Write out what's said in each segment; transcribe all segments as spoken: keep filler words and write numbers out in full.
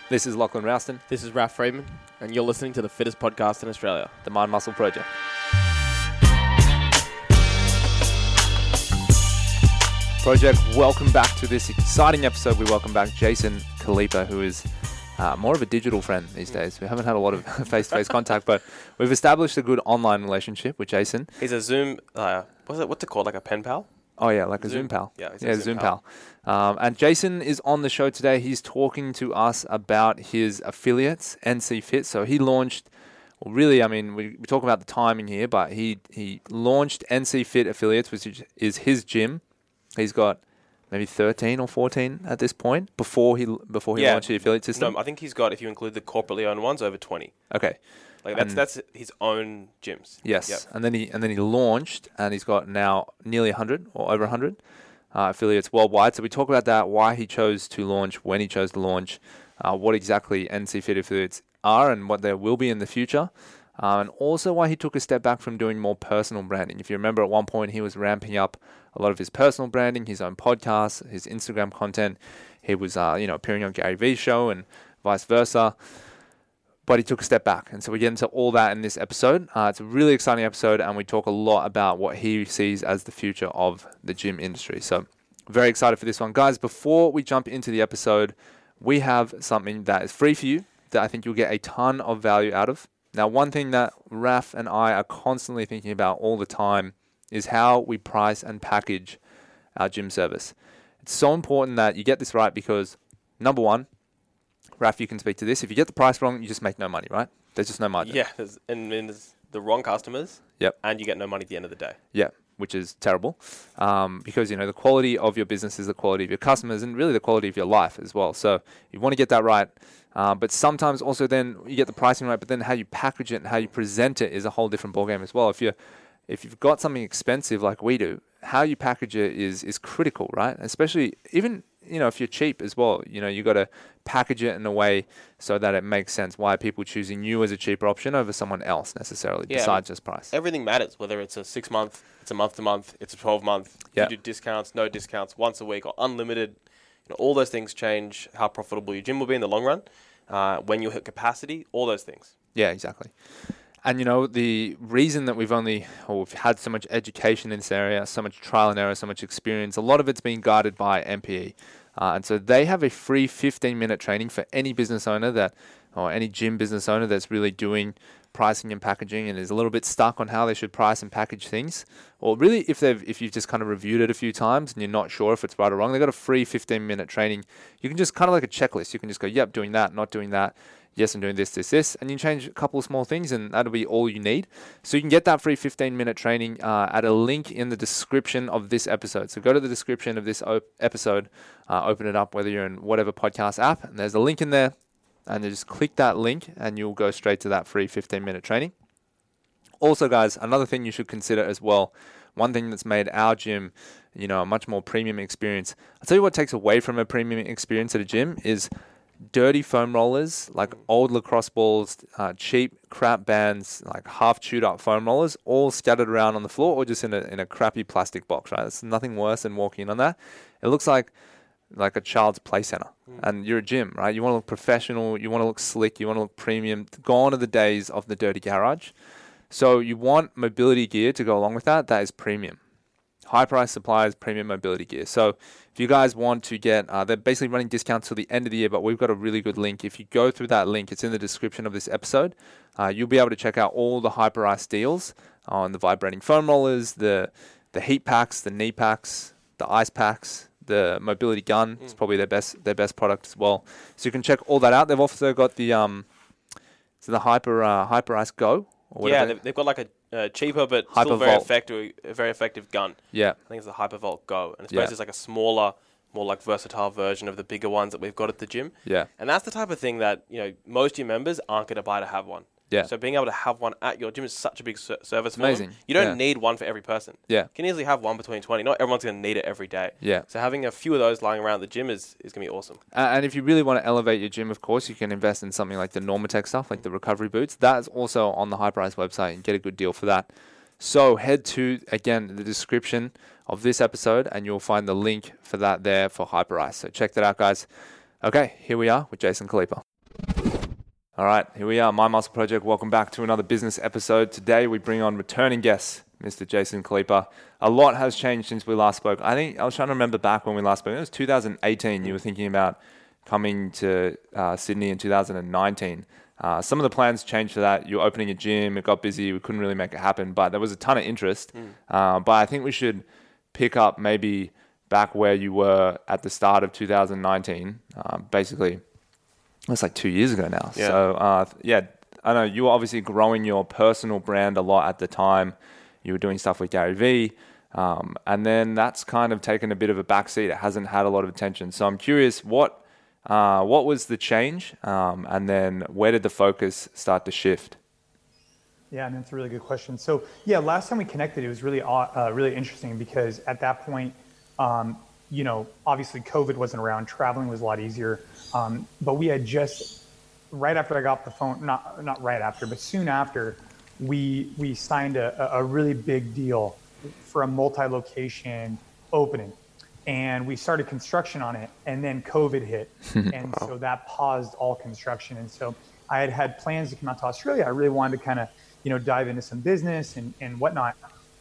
This is Lachlan Rouston. This is Raf Freeman, and you're listening to the fittest podcast in Australia, The Mind Muscle Project. Project, welcome back to this exciting episode. We welcome back Jason Khalipa, who is uh, more of a digital friend these days. We haven't had a lot of face-to-face contact, but we've established a good online relationship with Jason. He's a Zoom, uh, what's it, what's it called, like a pen pal? Oh, yeah, like Zoom. a Zoom pal. Yeah, he's yeah a Zoom, Zoom pal. pal. Um, and Jason is on the show today. He's talking to us about his affiliates, N C Fit. So he launched, well, really, I mean, we, we talk about the timing here, but he, he launched N C Fit Affiliates, which is his gym. He's got maybe thirteen or fourteen at this point before he before he Yeah. launched the affiliate system. No, I think he's got, if you include the corporately owned ones, over twenty. Okay. Like that's And- that's his own gyms. Yes, Yep. and then he and then he launched, and he's got now nearly one hundred or over one hundred uh, affiliates worldwide. So we talk about that, why he chose to launch, when he chose to launch, uh, what exactly N C Fit affiliates are, and what there will be in the future, uh, and also why he took a step back from doing more personal branding. If you remember, at one point he was ramping up a lot of his personal branding, his own podcasts, his Instagram content. He was, uh, you know, appearing on Gary Vee's show and vice versa. But he took a step back. And so we get into all that in this episode. Uh, it's a really exciting episode, and we talk a lot about what he sees as the future of the gym industry. So very excited for this one. Guys, before we jump into the episode, we have something that is free for you that I think you'll get a ton of value out of. Now, one thing that Raf and I are constantly thinking about all the time is how we price and package our gym service. It's so important that you get this right because, number one, Raf, you can speak to this. If you get the price wrong, you just make no money, right? There's just no margin. Yeah, there's, and then there's the wrong customers. Yep. And you get no money at the end of the day. Yeah, which is terrible um, because, you know, the quality of your business is the quality of your customers and really the quality of your life as well. So you want to get that right. Uh, but sometimes also then you get the pricing right, but then how you package it and how you present it is a whole different ballgame as well. If you're If you've got something expensive like we do, how you package it is is critical, right? Especially even, you know, if you're cheap as well, you know, you got to package it in a way so that it makes sense. Why are people choosing you as a cheaper option over someone else necessarily, Yeah, besides I mean, just price? Everything matters, whether it's a six month, it's a month to month, it's a twelve month. Yeah. You do discounts, no discounts, once a week or unlimited. You know, all those things change how profitable your gym will be in the long run. Uh, when you hit capacity, all those things. Yeah, exactly. And, you know, the reason that we've only, or we've had so much education in this area, so much trial and error, so much experience, a lot of it's being guided by M P E. Uh, and so they have a free fifteen minute training for any business owner that, or any gym business owner that's really doing pricing and packaging and is a little bit stuck on how they should price and package things. Or really, if they've, if you've just kind of reviewed it a few times and you're not sure if it's right or wrong, they've got a free fifteen minute training. You can just kind of like a checklist. You can just go, yep, doing that, not doing that. Yes, I'm doing this, this, this, and you change a couple of small things, and that'll be all you need. So you can get that free fifteen minute training uh, at a link in the description of this episode. So go to the description of this op- episode, uh, open it up, whether you're in whatever podcast app, and there's a link in there, and you just click that link, and you'll go straight to that free fifteen minute training. Also, guys, another thing you should consider as well, one thing that's made our gym, you know, a much more premium experience. I'll tell you what takes away from a premium experience at a gym is dirty foam rollers, like old lacrosse balls, uh, cheap crap bands, like half chewed up foam rollers, all scattered around on the floor or just in a in a crappy plastic box, right? There's nothing worse than walking in on that. It looks like like a child's play center. Mm. And you're a gym, right? You want to look professional, you want to look slick, you want to look premium. Gone are the days of the dirty garage. So you want mobility gear to go along with that. That is premium. High price suppliers, premium mobility gear. So if you guys want to get, uh, they're basically running discounts till the end of the year, but we've got a really good link. If you go through that link, it's in the description of this episode. Uh, you'll be able to check out all the Hyperice deals on the vibrating foam rollers, the the heat packs, the knee packs, the ice packs, the mobility gun. Mm. It's probably their best their best product as well. So you can check all that out. They've also got the um, so the Hyper uh, Hyperice Go. Or yeah, they've, they've got like a uh, cheaper but Hypervolt. still very effective, a very effective gun. Yeah, I think it's the Hypervolt Go, and it's yeah. basically like a smaller, more like versatile version of the bigger ones that we've got at the gym. Yeah, and that's the type of thing that you know most of your members aren't going to buy to have one. Yeah. So being able to have one at your gym is such a big ser- service for Amazing. them. You don't Yeah. need one for every person. Yeah. You can easily have one between twenty. Not everyone's going to need it every day. Yeah. So having a few of those lying around the gym is, is going to be awesome. Uh, and if you really want to elevate your gym, of course, you can invest in something like the Normatec stuff, like the recovery boots. That is also on the Hyperice website and get a good deal for that. So head to, again, the description of this episode and you'll find the link for that there for Hyperice. So check that out, guys. Okay, here we are with Jason Khalipa. All right, here we are, My Muscle Project. Welcome back to another business episode. Today we bring on returning guest, Mister Jason Khalipa. A lot has changed since we last spoke. I think I was trying to remember back when we last spoke. It was two thousand eighteen. You were thinking about coming to uh, Sydney in two thousand nineteen. Uh, some of the plans changed for that. You were opening a gym. It got busy. We couldn't really make it happen, but there was a ton of interest. Mm. Uh, but I think we should pick up maybe back where you were at the start of two thousand nineteen. Uh, basically, it's like two years ago now. Yeah. So, uh, yeah, I know you were obviously growing your personal brand a lot at the time. You were doing stuff with Gary Vee. Um, and then that's kind of taken a bit of a backseat. It hasn't had a lot of attention. So I'm curious, what uh, what was the change? Um, and then where did the focus start to shift? Yeah, and that's a really good question. So yeah, last time we connected, it was really uh, really interesting because at that point, um, you know, obviously COVID wasn't around. Traveling was a lot easier. Um, but we had just, right after I got off the phone, not not right after, but soon after, we we signed a, a really big deal for a multi-location opening. And we started construction on it, and then COVID hit. And wow. So that paused all construction. And so I had had plans to come out to Australia. I really wanted to kind of, you know, dive into some business and, and whatnot.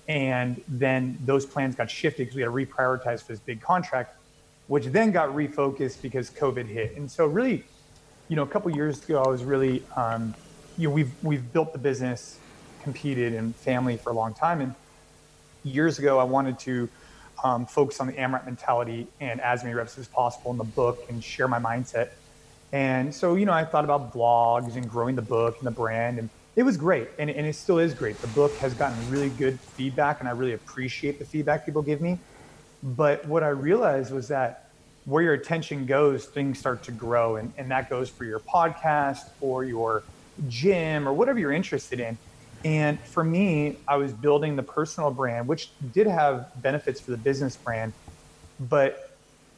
And then those plans got shifted because we had to reprioritize for this big contract, which then got refocused because COVID hit. And so really, you know, a couple of years ago, I was really, um, you know, we've, we've built the business, competed in family for a long time. And years ago, I wanted to um, focus on the AMRAP mentality and as many reps as possible in the book and share my mindset. And so, you know, I thought about blogs and growing the book and the brand, and it was great. And, and it still is great. The book has gotten really good feedback, and I really appreciate the feedback people give me. But what I realized was that where your attention goes, things start to grow. And, and that goes for your podcast or your gym or whatever you're interested in. And for me, I was building the personal brand, which did have benefits for the business brand. But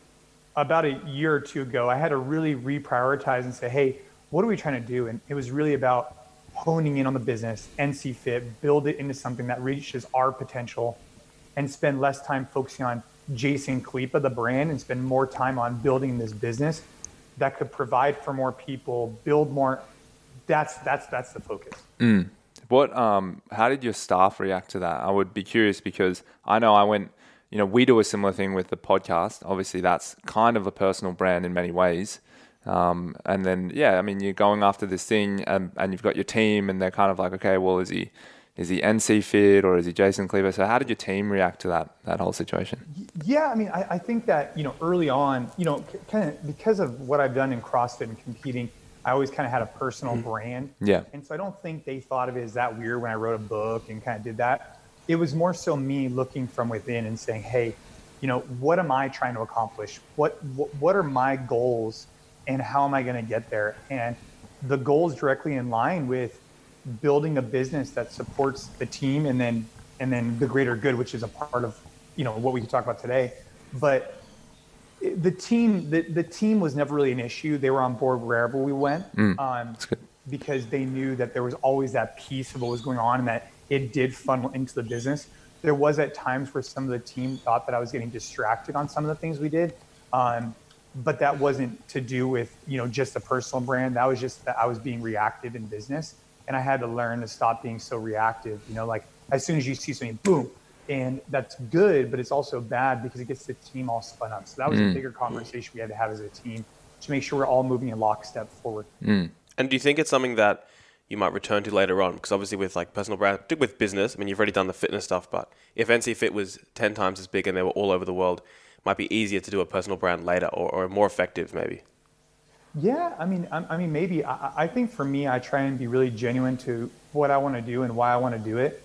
about a year or two ago, I had to really reprioritize and say, hey, what are we trying to do? And it was really about honing in on the business, N C Fit, build it into something that reaches our potential, and spend less time focusing on Jason Khalipa, the brand, and spend more time on building this business that could provide for more people, build more. That's that's that's the focus. Mm. What? Um, how did your staff react to that? I would be curious because I know I went. You know, we do a similar thing with the podcast. Obviously, that's kind of a personal brand in many ways. Um, and then, yeah, I mean, you're going after this thing, and, and you've got your team, and they're kind of like, okay, well, is he is he N C Fit or is he Jason Khalipa? So how did your team react to that that whole situation? Yeah, I mean, I, I think that, you know, early on, you know, kind of because of what I've done in CrossFit and competing, I always kind of had a personal mm-hmm. brand. Yeah. And so I don't think they thought of it as that weird when I wrote a book and kind of did that. It was more so me looking from within and saying, hey, you know, what am I trying to accomplish? What what, what are my goals? And how am I going to get there? And the goal is directly in line with building a business that supports the team and then and then the greater good, which is a part of, you know, what we can talk about today. But the team, the, the team was never really an issue. They were on board wherever we went, mm, um, because they knew that there was always that piece of what was going on and that it did funnel into the business. There was at times where some of the team thought that I was getting distracted on some of the things we did. Um, But that wasn't to do with, you know, just a personal brand. That was just that I was being reactive in business. And I had to learn to stop being so reactive. You know, like as soon as you see something, boom. And that's good, but it's also bad because it gets the team all spun up. So that was mm. a bigger conversation we had to have as a team to make sure we're all moving in lockstep forward. Mm. And do you think it's something that you might return to later on? Because obviously with like personal brand, particularly with business, I mean, you've already done the fitness stuff, but if N C Fit was ten times as big and they were all over the world, might be easier to do a personal brand later or, or more effective maybe. Yeah, I mean, I, I mean, maybe. I, I think for me, I try and be really genuine to what I want to do and why I want to do it.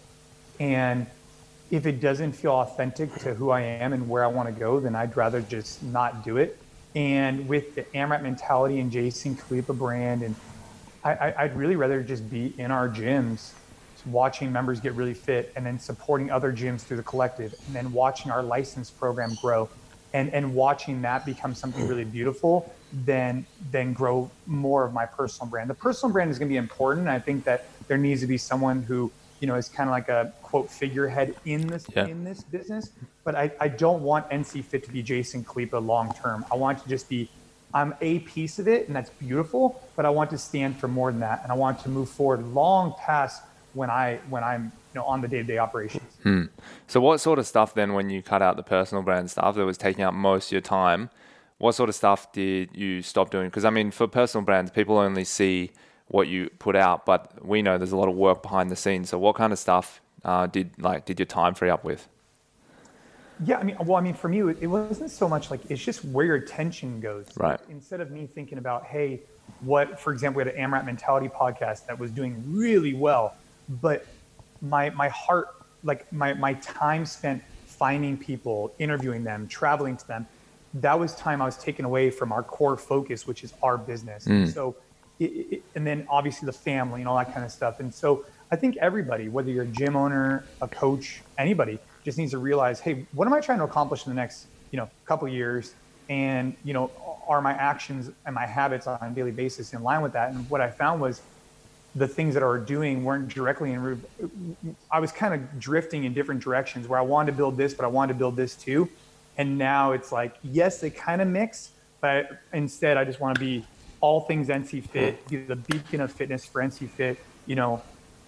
And if it doesn't feel authentic to who I am and where I want to go, then I'd rather just not do it. And with the AMRAP mentality and Jason Khalipa brand, and I, I, I'd really rather just be in our gyms, watching members get really fit, and then supporting other gyms through the collective, and then watching our license program grow. And, and watching that become something really beautiful, then then grow more of my personal brand. The personal brand is going to be important. I think that there needs to be someone who, you know, is kind of like a quote figurehead in this yeah. in this business. But I, I don't want N C Fit to be Jason Khalipa long term. I want it to just be I'm a piece of it, and that's beautiful, but I want to stand for more than that, and I want to move forward long past when I when I'm you know on the day-to-day operations. Hmm. So what sort of stuff then, when you cut out the personal brand stuff that was taking up most of your time, what sort of stuff did you stop doing? Because I mean, for personal brands, people only see what you put out, but we know there's a lot of work behind the scenes. So what kind of stuff uh, did like did your time free up with? Yeah, I mean, well, I mean, for me, it wasn't so much like, it's just where your attention goes. Right. Instead of me thinking about, hey, what, for example, we had an AMRAP Mentality podcast that was doing really well, but my my heart, like my my time spent finding people, interviewing them, traveling to them, that was time I was taken away from our core focus, which is our business. Mm. And so, it, it, and then obviously the family and all that kind of stuff. And so I think everybody, whether you're a gym owner, a coach, anybody, just needs to realize, hey, what am I trying to accomplish in the next, you know, couple of years? And, you know, are my actions and my habits on a daily basis in line with that? And what I found was the things that I were doing weren't directly in, I was kind of drifting in different directions where I wanted to build this, but I wanted to build this too. And now it's like, yes, they kind of mix, but instead I just want to be all things N C Fit, be the beacon of fitness for N C Fit, you know,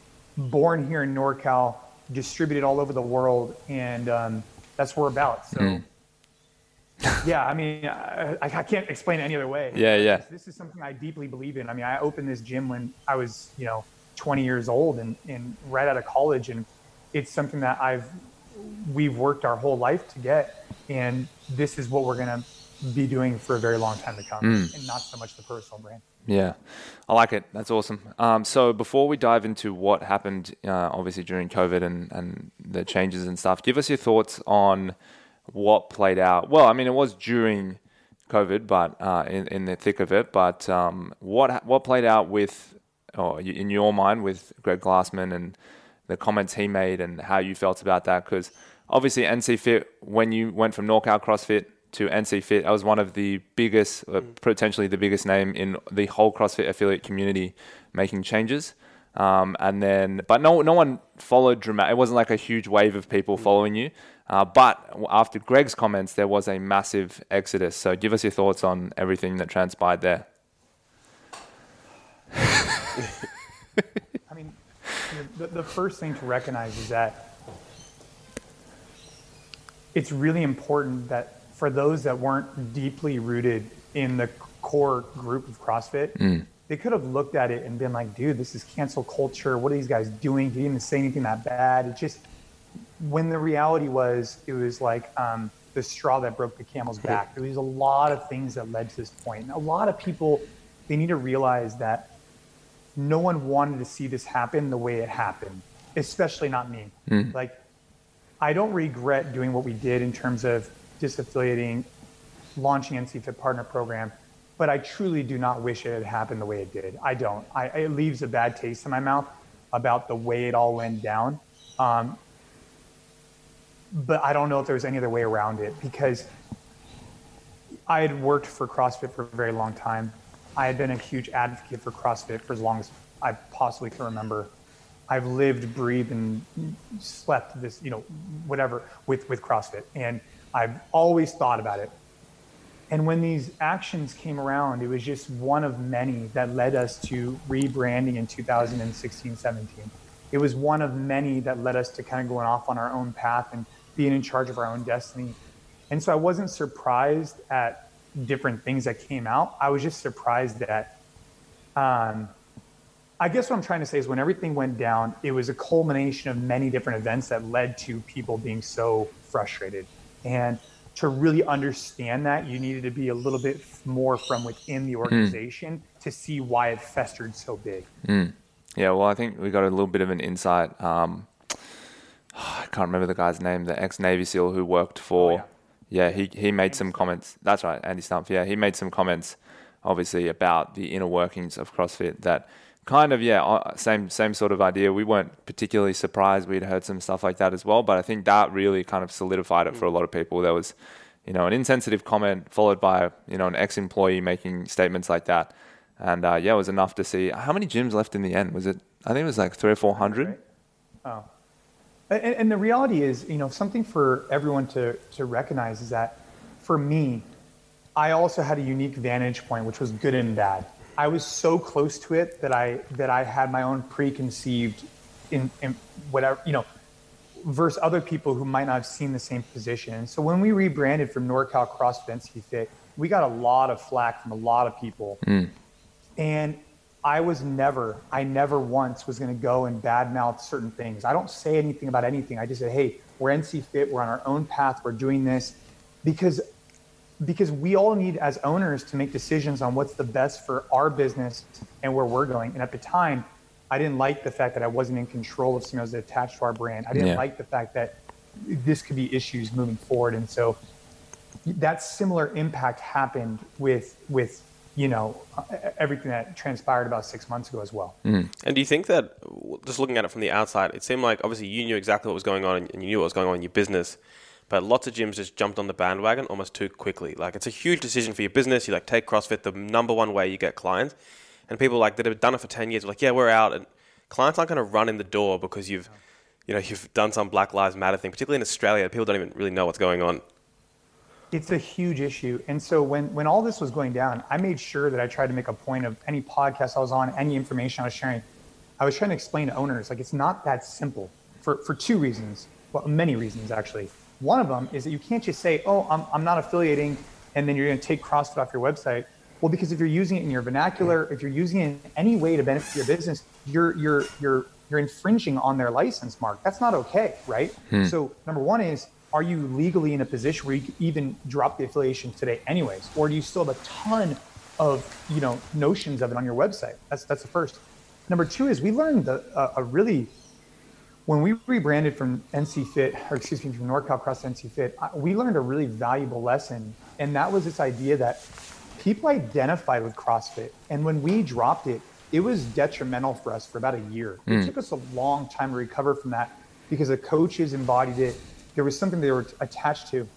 born here in NorCal, distributed all over the world, and um, that's what we're about. So, mm. yeah, I mean, I, I can't explain it any other way. Yeah, yeah. This, this is something I deeply believe in. I mean, I opened this gym when I was, you know, twenty years old and, and right out of college, and it's something that I've we've worked our whole life to get, and this is what we're gonna be doing for a very long time to come, mm. and not so much the personal brand. Yeah, I like it. That's awesome. Um, so before we dive into what happened, uh, obviously during COVID and, and the changes and stuff, give us your thoughts on what played out. Well, I mean, it was during COVID, but uh, in, in the thick of it. But um, what what played out with, or in your mind, with Greg Glassman and the comments he made and how you felt about that? Because obviously N C Fit, when you went from NorCal CrossFit to N C Fit, I was one of the biggest, uh, potentially the biggest name in the whole CrossFit affiliate community making changes. Um, and then, but no, no one followed dramatic. It wasn't like a huge wave of people following you. Uh, but after Greg's comments, there was a massive exodus. So give us your thoughts on everything that transpired there. I mean, the, the first thing to recognize is that it's really important that for those that weren't deeply rooted in the core group of CrossFit, mm. they could have looked at it and been like, dude, this is cancel culture. What are these guys doing? He didn't say anything that bad. It just, when the reality was, it was like um, the straw that broke the camel's back. There was a lot of things that led to this point. And a lot of people, they need to realize that no one wanted to see this happen the way it happened, especially not me. Mm. Like, I don't regret doing what we did in terms of disaffiliating, launching N C Fit Partner Program, but I truly do not wish it had happened the way it did. I don't. I, it leaves a bad taste in my mouth about the way it all went down. Um, but I don't know if there's any other way around it, because I had worked for CrossFit for a very long time. I had been a huge advocate for CrossFit for as long as I possibly can remember. I've lived, breathed, and slept this, you know, whatever with, with CrossFit. And I've always thought about it. And when these actions came around, it was just one of many that led us to rebranding in two thousand sixteen, seventeen. It was one of many that led us to kind of going off on our own path and being in charge of our own destiny. And so I wasn't surprised at different things that came out. I was just surprised that, um, I guess what I'm trying to say is when everything went down, it was a culmination of many different events that led to people being so frustrated. And to really understand that, you needed to be a little bit more from within the organization mm. to see why it festered so big. Mm. Yeah, well, I think we got a little bit of an insight. Um, I can't remember the guy's name, the ex-Navy SEAL who worked for... Oh, yeah. yeah, he, he made some comments. That's right, Andy Stumpf. Yeah, he made some comments, obviously, about the inner workings of CrossFit that kind of, yeah, same same sort of idea. We weren't particularly surprised. We'd heard some stuff like that as well, but I think that really kind of solidified it for a lot of people. There was, you know, an insensitive comment followed by, you know, an ex-employee making statements like that. And uh, yeah, it was enough to see. How many gyms left in the end? Was it, I think it was like three or four hundred? Right. Oh. And, and the reality is, you know, something for everyone to, to recognize is that for me, I also had a unique vantage point, which was good and bad. I was so close to it that I that I had my own preconceived in, in whatever, you know, versus other people who might not have seen the same position. And so when we rebranded from NorCal CrossFit N C Fit, we got a lot of flack from a lot of people. Mm. And I was never, I never once was going to go and badmouth certain things. I don't say anything about anything. I just say, hey, we're N C Fit. We're on our own path. We're doing this because, because we all need as owners to make decisions on what's the best for our business and where we're going. And at the time, I didn't like the fact that I wasn't in control of something that was attached to our brand. I didn't yeah. like the fact that this could be issues moving forward. And so that similar impact happened with, with, you know, everything that transpired about six months ago as well. Mm. And do you think that, just looking at it from the outside, it seemed like obviously you knew exactly what was going on and you knew what was going on in your business, but lots of gyms just jumped on the bandwagon almost too quickly. Like, it's a huge decision for your business. You like take CrossFit, the number one way you get clients, and people like that have done it for ten years, like, yeah, we're out, and clients aren't going to run in the door because you've, you know, you've done some Black Lives Matter thing, particularly in Australia. People don't even really know what's going on. It's a huge issue. And so when, when all this was going down, I made sure that I tried to make a point of any podcast I was on, any information I was sharing. I was trying to explain to owners, like, it's not that simple for, for two reasons. Well, many reasons, actually. One of them is that you can't just say, oh, I'm, I'm not affiliating, and then you're going to take CrossFit off your website. Well, because if you're using it in your vernacular, if you're using it in any way to benefit your business, you're, you're, you're, you're infringing on their license mark. That's not okay, right? Hmm. So number one is, are you legally in a position where you can even drop the affiliation today anyways? Or do you still have a ton of, you know, notions of it on your website? That's that's the first. Number two is we learned the, uh, a really, when we rebranded from N C Fit, or excuse me, from NorCal CrossFit N C Fit, we learned a really valuable lesson. And that was this idea that people identified with CrossFit. And when we dropped it, it was detrimental for us for about a year. Mm. It took us a long time to recover from that because the coaches embodied it. There was something they were attached to.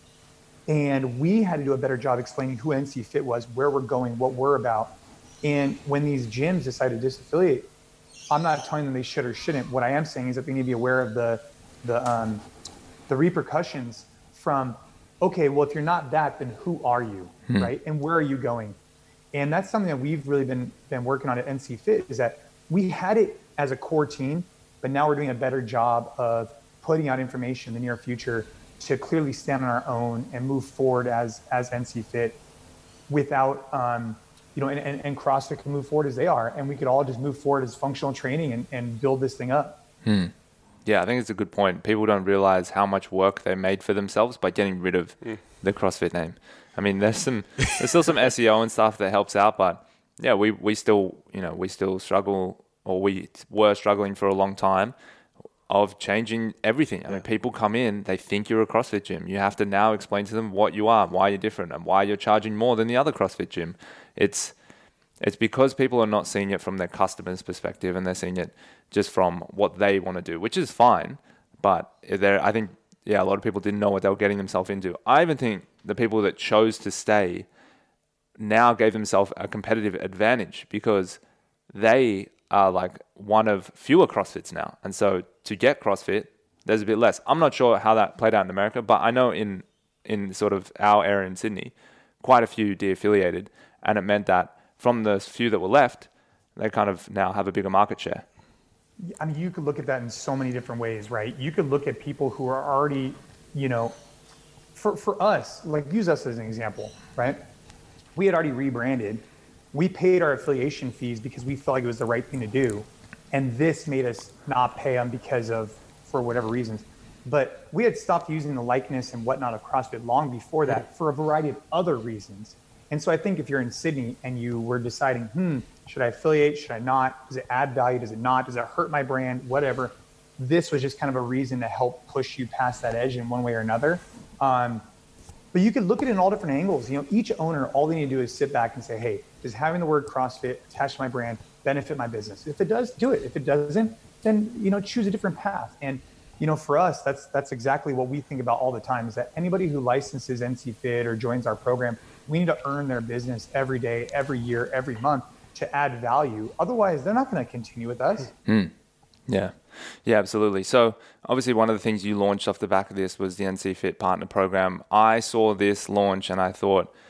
And we had to do a better job explaining who N C Fit was, where we're going, what we're about. And when these gyms decided to disaffiliate, I'm not telling them they should or shouldn't. What I am saying is that they need to be aware of the the um, the repercussions from, okay, well, if you're not that, then who are you, hmm. right? And where are you going? And that's something that we've really been been working on at N C Fit, is that we had it as a core team, but now we're doing a better job of putting out information in the near future to clearly stand on our own and move forward as as N C Fit without, um, you know, and, and, and CrossFit can move forward as they are, and we could all just move forward as functional training and, and build this thing up. Hmm. Yeah, I think it's a good point. People don't realize how much work they made for themselves by getting rid of mm. the CrossFit name. I mean, there's some, there's still some S E O and stuff that helps out, but yeah, we, we still, you know, we still struggle, or we were struggling for a long time of changing everything. I yeah. mean, people come in, they think you're a CrossFit gym. You have to now explain to them what you are, why you're different, and why you're charging more than the other CrossFit gym. It's it's because people are not seeing it from their customers' perspective, and they're seeing it just from what they want to do, which is fine. But there, I think, yeah, a lot of people didn't know what they were getting themselves into. I even think the people that chose to stay now gave themselves a competitive advantage because they are like one of fewer CrossFits now. And so to get CrossFit, there's a bit less. I'm not sure how that played out in America, but I know in in sort of our area in Sydney, quite a few de-affiliated. And it meant that from the few that were left, they kind of now have a bigger market share. I mean, you could look at that in so many different ways, right? You could look at people who are already, you know, for, for us, like use us as an example, right? We had already rebranded. We paid our affiliation fees because we felt like it was the right thing to do. And this made us not pay them because of, for whatever reasons. But we had stopped using the likeness and whatnot of CrossFit long before that for a variety of other reasons. And so I think if you're in Sydney and you were deciding, hmm, should I affiliate? Should I not? Does it add value? Does it not? Does it hurt my brand? Whatever. This was just kind of a reason to help push you past that edge in one way or another. Um, but you could look at it in all different angles. You know, each owner, all they need to do is sit back and say, hey, does having the word CrossFit attached to my brand benefit my business? If it does, do it. If it doesn't, then, you know, choose a different path. And, you know, for us, that's that's exactly what we think about all the time, is that anybody who licenses N C Fit or joins our program, we need to earn their business every day, every year, every month to add value. Otherwise, they're not going to continue with us. Mm. Yeah. Yeah, absolutely. So obviously one of the things you launched off the back of this was the N C Fit Partner Program. I saw this launch and I thought,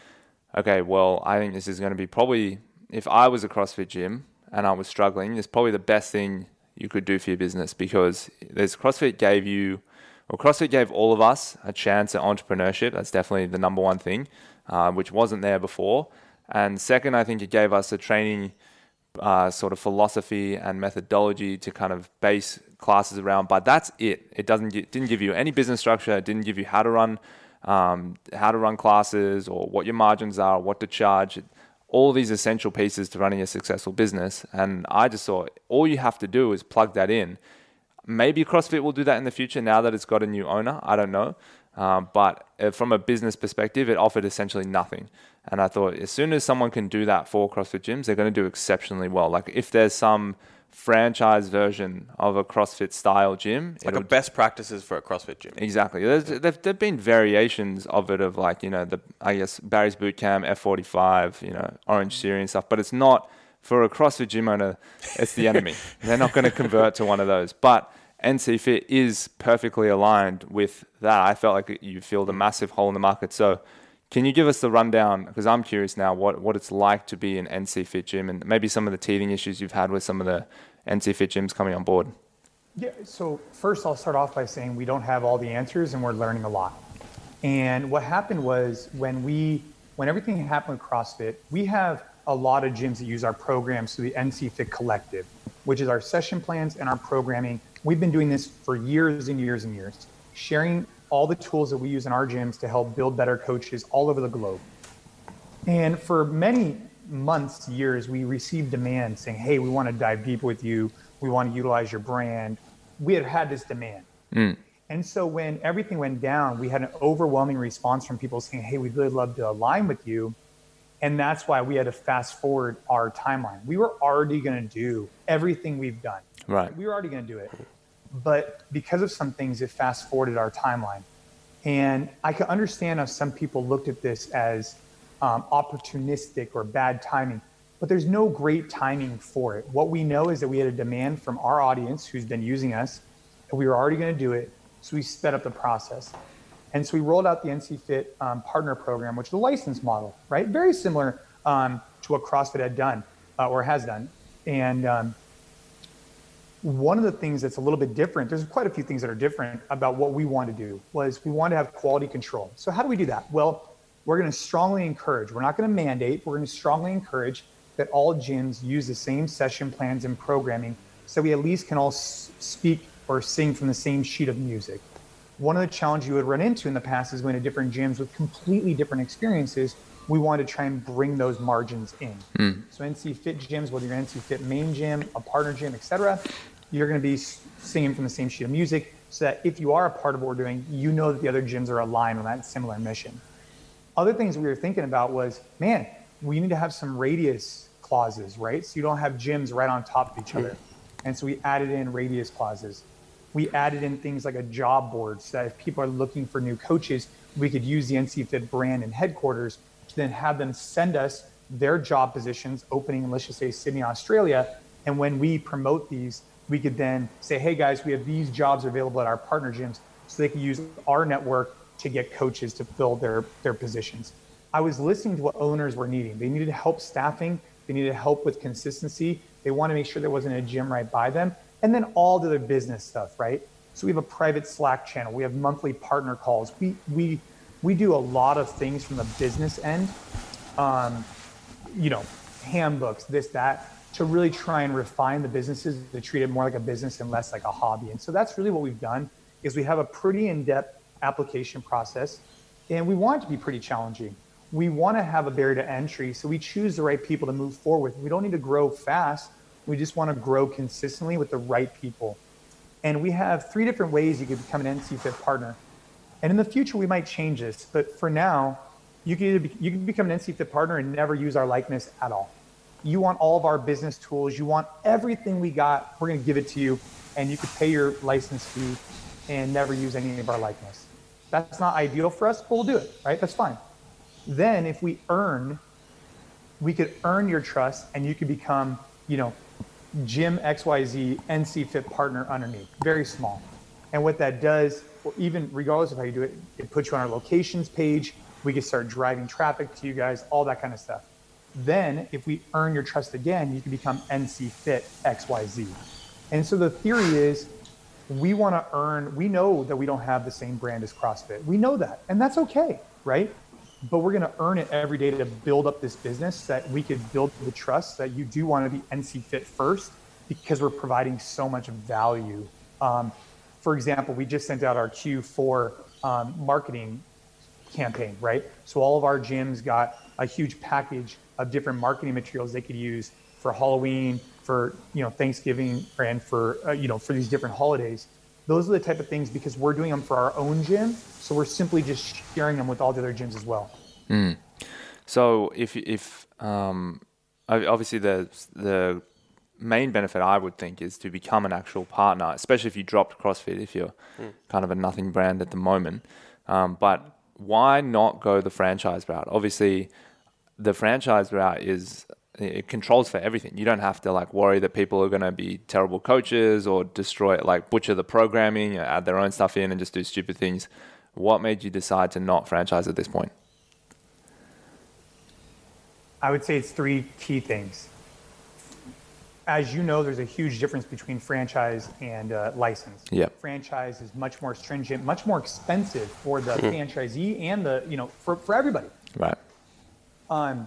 okay, well, I think this is going to be probably, if I was a CrossFit gym and I was struggling, it's probably the best thing you could do for your business, because there's CrossFit gave you, well, CrossFit gave all of us a chance at entrepreneurship. That's definitely the number one thing, uh, which wasn't there before. And second, I think it gave us a training uh, sort of philosophy and methodology to kind of base classes around. But that's it. It doesn't get, didn't give you any business structure. It didn't give you how to run um, how to run classes or what your margins are, what to charge. All these essential pieces to running a successful business. And I just thought all you have to do is plug that in. Maybe CrossFit will do that in the future now that it's got a new owner. I don't know. Um, but from a business perspective, it offered essentially nothing. And I thought as soon as someone can do that for CrossFit gyms, they're going to do exceptionally well. Like if there's some franchise version of a CrossFit style gym, like a best practices for a CrossFit gym. Exactly. There's there've, there've been variations of it, of like, you know, the I guess Barry's Bootcamp, F forty-five, you know, Orange Theory and stuff. But it's not for a CrossFit gym owner. It's the enemy. They're not going to convert to one of those. But N C Fit is perfectly aligned with that. I felt like you filled a massive hole in the market. So can you give us the rundown, because I'm curious now, what, what it's like to be an N C Fit gym and maybe some of the teething issues you've had with some of the N C Fit gyms coming on board? Yeah, so first I'll start off by saying we don't have all the answers and we're learning a lot. And what happened was when we, when everything happened with CrossFit, we have a lot of gyms that use our programs through the N C Fit Collective, which is our session plans and our programming. We've been doing this for years and years and years, sharing all the tools that we use in our gyms to help build better coaches all over the globe. And for many months, years, we received demand saying, hey, we want to dive deep with you. We want to utilize your brand. We had had this demand. Mm. And so when everything went down, we had an overwhelming response from people saying, hey, we'd really love to align with you. And that's why we had to fast forward our timeline. We were already going to do everything we've done. Right. We were already going to do it. But because of some things, it fast forwarded our timeline. And I can understand how some people looked at this as um, opportunistic or bad timing, but there's no great timing for it. What we know is that we had a demand from our audience who's been using us, and we were already going to do it. So we sped up the process. And so we rolled out the N C Fit um, partner program, which is a license model, right? Very similar um, to what CrossFit had done uh, or has done. And um, one of the things that's a little bit different, there's quite a few things that are different about what we want to do, was we want to have quality control. So how do we do that? Well, we're going to strongly encourage, we're not going to mandate, we're going to strongly encourage that all gyms use the same session plans and programming so we at least can all s- speak or sing from the same sheet of music. One of the challenges you would run into in the past is going to different gyms with completely different experiences. We want to try and bring those margins in. Mm. So N C Fit gyms, whether you're N C Fit main gym, a partner gym, et cetera, you're going to be singing from the same sheet of music so that if you are a part of what we're doing, you know that the other gyms are aligned on that similar mission. Other things we were thinking about was, man, we need to have some radius clauses, right? So you don't have gyms right on top of each other. And so we added in radius clauses. We added in things like a job board so that if people are looking for new coaches, we could use the N C Fit brand and headquarters to then have them send us their job positions opening in, let's just say, Sydney, Australia. And when we promote these, we could then say, hey guys, we have these jobs available at our partner gyms, so they can use our network to get coaches to fill their, their positions. I was listening to what owners were needing. They needed help staffing. They needed help with consistency. They want to make sure there wasn't a gym right by them. And then all the other business stuff, right? So we have a private Slack channel. We have monthly partner calls. We we we do a lot of things from the business end, um, you know, handbooks, this, that, to really try and refine the businesses to treat it more like a business and less like a hobby. And so that's really what we've done, is we have a pretty in-depth application process, and we want it to be pretty challenging. We want to have a barrier to entry, so we choose the right people to move forward with. We don't need to grow fast. We just want to grow consistently with the right people. And we have three different ways you could become an N C Fit partner. And in the future, we might change this. But for now, you can either be, you can become an N C Fit partner and never use our likeness at all. You want all of our business tools. You want everything we got. We're going to give it to you. And you could pay your license fee and never use any of our likeness. That's not ideal for us, but we'll do it, right? That's fine. Then if we earn, we could earn your trust, and you could become, you know, Gym X Y Z N C Fit partner underneath, very small. And what that does, well, even regardless of how you do it, it puts you on our locations page. We can start driving traffic to you guys, all that kind of stuff. Then if we earn your trust again, you can become N C Fit X Y Z. And so the theory is we want to earn, we know that we don't have the same brand as CrossFit. We know that, and that's okay, right? But we're going to earn it every day to build up this business that we could build the trust that you do want to be N C Fit first because we're providing so much value. Um, for example, we just sent out our Q four um, marketing campaign, right? So all of our gyms got a huge package of different marketing materials they could use for Halloween, for, you know, Thanksgiving, and for, uh, you know, for these different holidays. Those are the type of things because we're doing them for our own gym. So we're simply just sharing them with all the other gyms as well. Mm. So if, if um, obviously the, the main benefit I would think is to become an actual partner, especially if you dropped CrossFit, if you're mm. kind of a nothing brand at the moment. Um, but why not go the franchise route? Obviously, the franchise route is, it controls for everything. You don't have to like worry that people are going to be terrible coaches or destroy, like butcher the programming, add their own stuff in and just do stupid things. What made you decide to not franchise at this point? I would say it's three key things. As you know, there's a huge difference between franchise and uh, license. Yeah. Franchise is much more stringent, much more expensive for the mm. franchisee and the, you know, for, for everybody. Right. Um,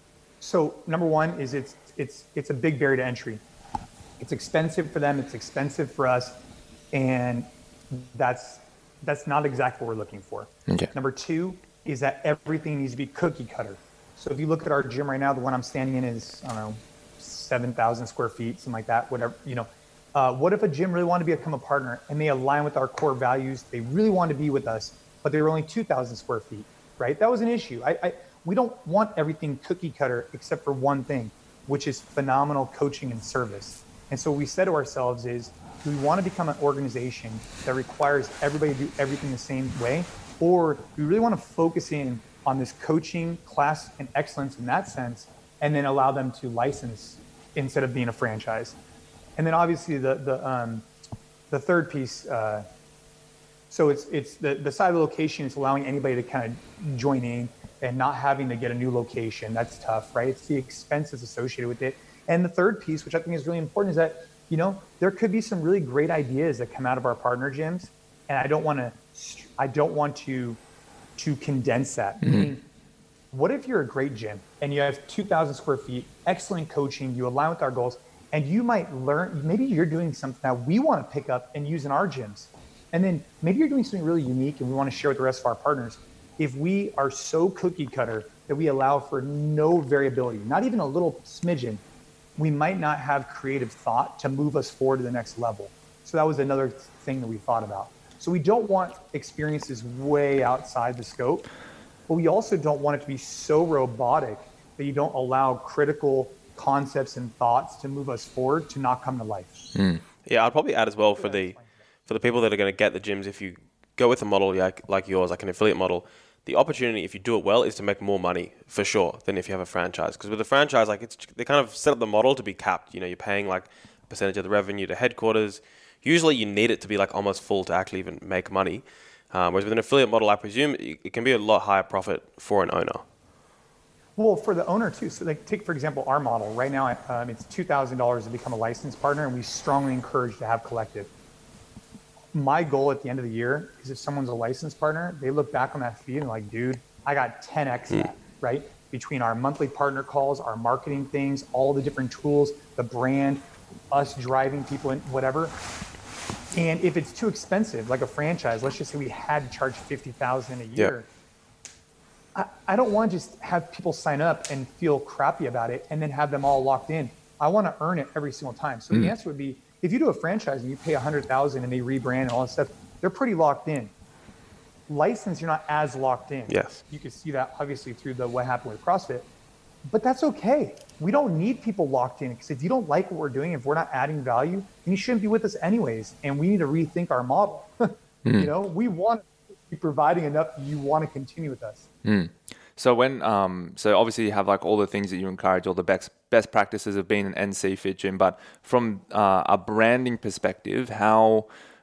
so number one is it's, it's, it's a big barrier to entry. It's expensive for them. It's expensive for us. And that's, that's not exactly what we're looking for. Okay. Number two is that everything needs to be cookie cutter. So if you look at our gym right now, the one I'm standing in is, I don't know, seven thousand square feet, something like that, whatever, you know. Uh, what if a gym really wanted to become a partner and they align with our core values? They really want to be with us, but they were only two thousand square feet, right? That was an issue. I, I, we don't want everything cookie cutter except for one thing, which is phenomenal coaching and service. And so what we said to ourselves is, do we want to become an organization that requires everybody to do everything the same way? Or do we really want to focus in on this coaching class and excellence in that sense, and then allow them to license instead of being a franchise? And then obviously the the um, the third piece, uh, so it's it's the, the side of the location is allowing anybody to kind of join in and not having to get a new location. That's tough, right? It's the expenses associated with it. And the third piece, which I think is really important, is that, you know, there could be some really great ideas that come out of our partner gyms, and I don't want to I don't want to to condense that. Mm-hmm. Meaning, what if you're a great gym and you have two thousand square feet, excellent coaching, you align with our goals, and you might learn, maybe you're doing something that we want to pick up and use in our gyms. And then maybe you're doing something really unique and we want to share with the rest of our partners. If we are so cookie cutter that we allow for no variability, not even a little smidgen, we might not have creative thought to move us forward to the next level. So that was another thing that we thought about. So we don't want experiences way outside the scope, but we also don't want it to be so robotic that you don't allow critical concepts and thoughts to move us forward to not come to life. Mm. Yeah, I'd probably add as well for the for the people that are going to get the gyms, if you go with a model like, like yours, like an affiliate model, the opportunity, if you do it well, is to make more money for sure than if you have a franchise. Because with a franchise, like it's they kind of set up the model to be capped. You know, you're paying like a percentage of the revenue to headquarters. Usually you need it to be like almost full to actually even make money. Um, whereas with an affiliate model, I presume it can be a lot higher profit for an owner. Well, for the owner too. So like take, for example, our model. Right now, um, it's two thousand dollars to become a licensed partner, and we strongly encourage to have collective. My goal at the end of the year is if someone's a licensed partner, they look back on that fee and like, dude, I got ten X mm. that, right? Between our monthly partner calls, our marketing things, all the different tools, the brand, us driving people in, whatever. And if it's too expensive, like a franchise, let's just say we had to charge fifty thousand dollars a year. Yeah. I, I don't want to just have people sign up and feel crappy about it and then have them all locked in. I want to earn it every single time. So mm. the answer would be, if you do a franchise and you pay one hundred thousand dollars and they rebrand and all that stuff, they're pretty locked in. License, you're not as locked in. Yes. You can see that obviously through the what happened with CrossFit. But that's okay. We don't need people locked in, because if you don't like what we're doing, if we're not adding value, then you shouldn't be with us anyways. And we need to rethink our model. mm. You know, we want to be providing enough that you want to continue with us. Mm. So when, um, so obviously you have like all the things that you encourage, all the best best practices of being an N C Fit gym. But from uh, a branding perspective, how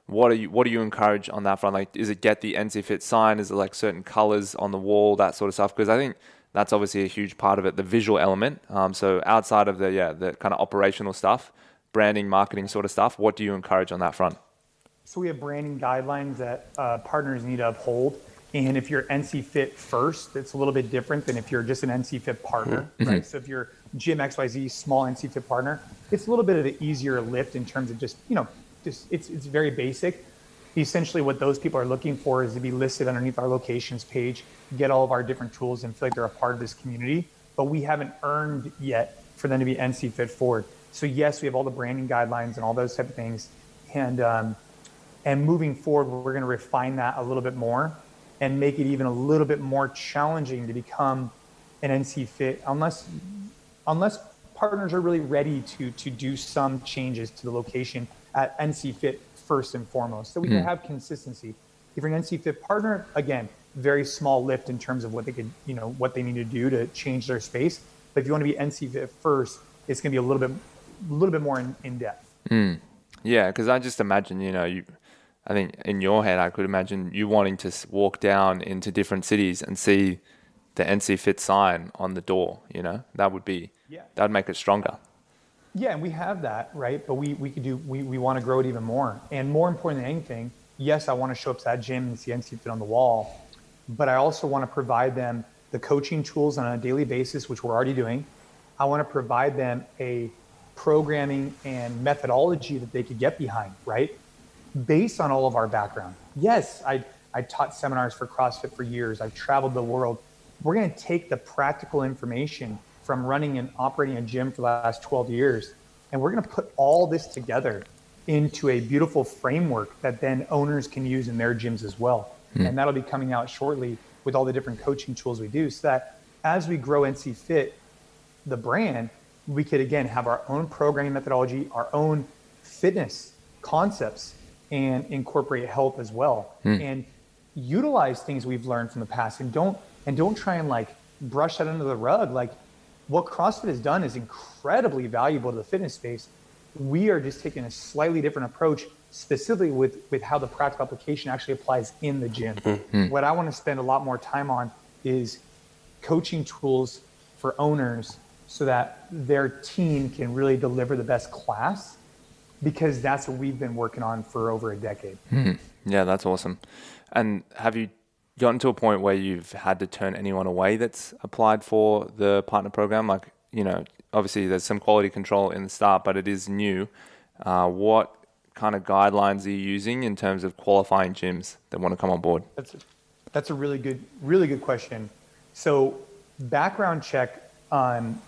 what are you what do you encourage on that front? Like, is it get the N C Fit sign? Is it like certain colors on the wall, that sort of stuff? Because I think that's obviously a huge part of it, the visual element. Um, so outside of the yeah the kind of operational stuff, branding, marketing sort of stuff, what do you encourage on that front? So we have branding guidelines that uh, partners need to uphold. And if you're N C Fit first, it's a little bit different than if you're just an N C Fit partner, mm-hmm. right? So if you're Gym X Y Z, small N C Fit partner, it's a little bit of an easier lift in terms of just, you know, just it's it's very basic. Essentially what those people are looking for is to be listed underneath our locations page, get all of our different tools and feel like they're a part of this community, but we haven't earned yet for them to be N C Fit forward. So yes, we have all the branding guidelines and all those type of things. And, um, and moving forward, we're going to refine that a little bit more and make it even a little bit more challenging to become an N C Fit unless unless partners are really ready to to do some changes to the location at N C Fit first and foremost. So we mm. can have consistency. If you're an N C Fit partner, again, very small lift in terms of what they could, you know, what they need to do to change their space. But if you want to be N C Fit first, it's going to be a little bit a little bit more in, in depth. Mm. Yeah, because I just imagine, you know, you I think in your head, I could imagine you wanting to walk down into different cities and see the N C Fit sign on the door, you know, that would be, yeah. that would make it stronger. Yeah, and we have that, right? But we, we could do, we, we want to grow it even more. And more important than anything, yes, I want to show up to that gym and see N C Fit on the wall, but I also want to provide them the coaching tools on a daily basis, which we're already doing. I want to provide them a programming and methodology that they could get behind, right? Based on all of our background. Yes, I, I taught seminars for CrossFit for years. I've traveled the world. We're going to take the practical information from running and operating a gym for the last twelve years, and we're going to put all this together into a beautiful framework that then owners can use in their gyms as well. Mm. And that'll be coming out shortly with all the different coaching tools we do, so that as we grow N C Fit, the brand, we could, again, have our own programming methodology, our own fitness concepts, and incorporate health as well, mm. and utilize things we've learned from the past, and don't and don't try and like brush that under the rug. Like, what CrossFit has done is incredibly valuable to the fitness space. We are just taking a slightly different approach, specifically with with how the practical application actually applies in the gym. Mm-hmm. What I want to spend a lot more time on is coaching tools for owners so that their team can really deliver the best class, because that's what we've been working on for over a decade. Mm. Yeah, that's awesome. And have you gotten to a point where you've had to turn anyone away that's applied for the partner program? Like, you know, obviously there's some quality control in the start, but it is new. Uh, what kind of guidelines are you using in terms of qualifying gyms that want to come on board? That's a, that's a really good, really good question. So background check on,